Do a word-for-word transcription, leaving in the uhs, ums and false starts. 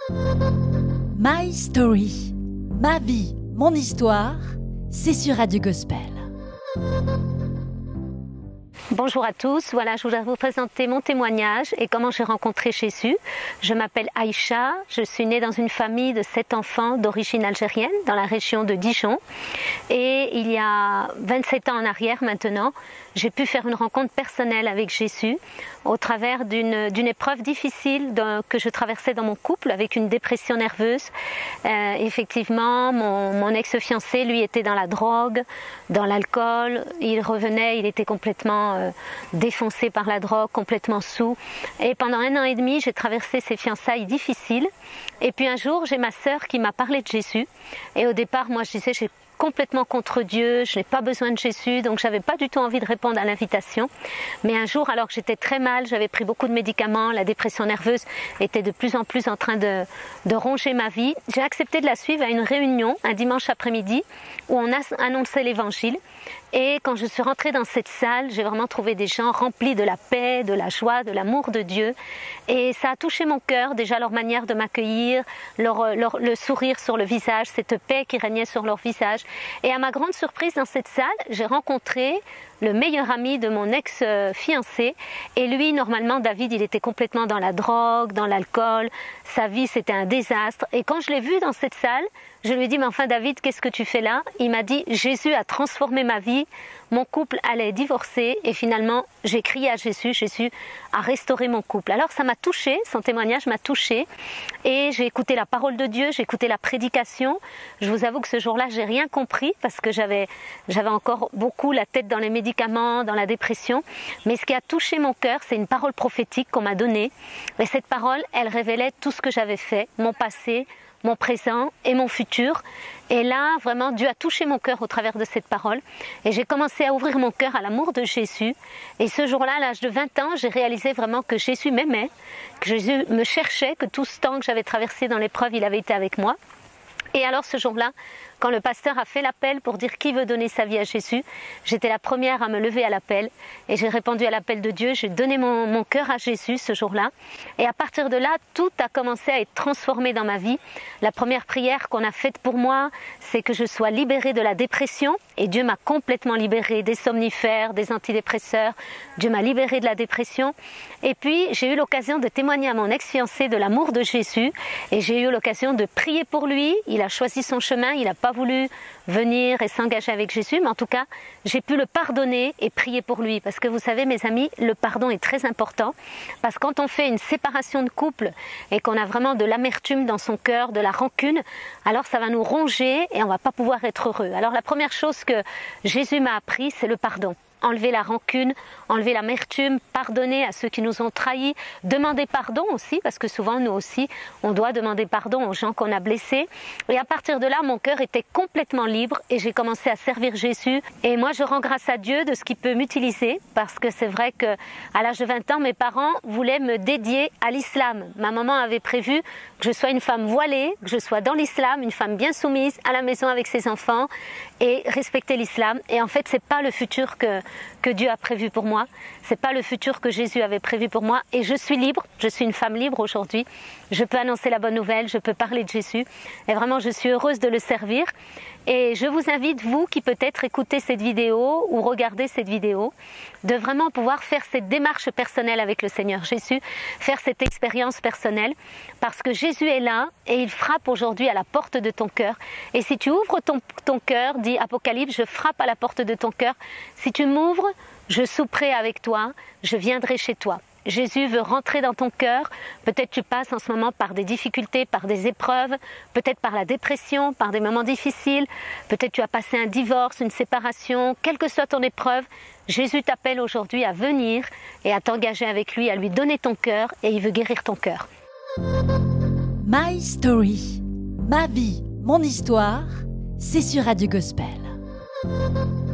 My Story, ma vie, mon histoire, c'est sur Radio Gospel. Bonjour à tous, voilà, je voudrais vous présenter mon témoignage et comment j'ai rencontré Jésus. Je m'appelle Aïcha, je suis née dans une famille de sept enfants d'origine algérienne dans la région de Dijon. Et il y a vingt-sept ans en arrière maintenant, j'ai pu faire une rencontre personnelle avec Jésus au travers d'une, d'une épreuve difficile de, que je traversais dans mon couple avec une dépression nerveuse. Euh, effectivement, mon, mon ex-fiancé, lui, était dans la drogue, dans l'alcool. Il revenait, il était complètement euh, défoncé par la drogue, complètement saoul. Et pendant un an et demi, j'ai traversé ces fiançailles difficiles. Et puis un jour, j'ai ma sœur qui m'a parlé de Jésus. Et au départ, moi, je disais, j'ai complètement contre Dieu, je n'ai pas besoin de Jésus, donc j'avais pas du tout envie de répondre à l'invitation. Mais un jour, alors que j'étais très mal, j'avais pris beaucoup de médicaments, la dépression nerveuse était de plus en plus en train de, de ronger ma vie, j'ai accepté de la suivre à une réunion un dimanche après-midi où on a annoncé l'évangile. Et quand je suis rentrée dans cette salle, j'ai vraiment trouvé des gens remplis de la paix, de la joie, de l'amour de Dieu. Et ça a touché mon cœur, déjà leur manière de m'accueillir, leur, leur, le sourire sur le visage, cette paix qui régnait sur leur visage. Et à ma grande surprise, dans cette salle, j'ai rencontré le meilleur ami de mon ex-fiancé. Et lui, normalement, David, il était complètement dans la drogue, dans l'alcool. Sa vie, c'était un désastre. Et quand je l'ai vu dans cette salle, je lui ai dit, mais enfin David, qu'est-ce que tu fais là? Il m'a dit, Jésus a transformé ma vie, mon couple allait divorcer et finalement j'ai crié à Jésus, Jésus a restauré mon couple. Alors ça m'a touchée, son témoignage m'a touchée et j'ai écouté la parole de Dieu, j'ai écouté la prédication. Je vous avoue que ce jour-là, j'ai rien compris parce que j'avais, j'avais encore beaucoup la tête dans les médicaments, dans la dépression. Mais ce qui a touché mon cœur, c'est une parole prophétique qu'on m'a donnée. Et cette parole, elle révélait tout ce que j'avais fait, mon passé, mon présent et mon futur. Et là, vraiment, Dieu a touché mon cœur au travers de cette parole. Et j'ai commencé à ouvrir mon cœur à l'amour de Jésus. Et ce jour-là, à l'âge de vingt ans, j'ai réalisé vraiment que Jésus m'aimait, que Jésus me cherchait, que tout ce temps que j'avais traversé dans l'épreuve, il avait été avec moi. Et alors ce jour-là, quand le pasteur a fait l'appel pour dire qui veut donner sa vie à Jésus, j'étais la première à me lever à l'appel et j'ai répondu à l'appel de Dieu, j'ai donné mon, mon cœur à Jésus ce jour-là et à partir de là, tout a commencé à être transformé dans ma vie. La première prière qu'on a faite pour moi, c'est que je sois libérée de la dépression et Dieu m'a complètement libérée des somnifères, des antidépresseurs, Dieu m'a libérée de la dépression et puis j'ai eu l'occasion de témoigner à mon ex-fiancé de l'amour de Jésus et j'ai eu l'occasion de prier pour lui, il a choisi son chemin, il n'a pas voulu venir et s'engager avec Jésus, mais en tout cas, j'ai pu le pardonner et prier pour lui. Parce que vous savez, mes amis, le pardon est très important. Parce que quand on fait une séparation de couple et qu'on a vraiment de l'amertume dans son cœur, de la rancune, alors ça va nous ronger et on ne va pas pouvoir être heureux. Alors la première chose que Jésus m'a appris, c'est le pardon. Enlever la rancune, enlever l'amertume, pardonner à ceux qui nous ont trahis, demander pardon aussi, parce que souvent nous aussi, on doit demander pardon aux gens qu'on a blessés. Et à partir de là, mon cœur était complètement libre et j'ai commencé à servir Jésus. Et moi, je rends grâce à Dieu de ce qu'il peut m'utiliser, parce que c'est vrai qu'à l'âge de vingt ans, mes parents voulaient me dédier à l'islam. Ma maman avait prévu que je sois une femme voilée, que je sois dans l'islam, une femme bien soumise à la maison avec ses enfants et respecter l'islam. Et en fait, c'est pas le futur que que Dieu a prévu pour moi. C'est pas le futur que Jésus avait prévu pour moi. Et je suis libre, je suis une femme libre aujourd'hui. Je peux annoncer la bonne nouvelle, je peux parler de Jésus. Et vraiment, je suis heureuse de le servir. Et je vous invite, vous qui peut-être écoutez cette vidéo ou regardez cette vidéo, de vraiment pouvoir faire cette démarche personnelle avec le Seigneur Jésus, faire cette expérience personnelle, parce que Jésus est là et il frappe aujourd'hui à la porte de ton cœur. Et si tu ouvres ton, ton cœur, dit Apocalypse, je frappe à la porte de ton cœur. Si tu m'ouvres, je souperai avec toi, je viendrai chez toi. Jésus veut rentrer dans ton cœur. Peut-être tu passes en ce moment par des difficultés, par des épreuves, peut-être par la dépression, par des moments difficiles. Peut-être tu as passé un divorce, une séparation, quelle que soit ton épreuve. Jésus t'appelle aujourd'hui à venir et à t'engager avec lui, à lui donner ton cœur et il veut guérir ton cœur. My Story, ma vie, mon histoire, c'est sur Radio Gospel.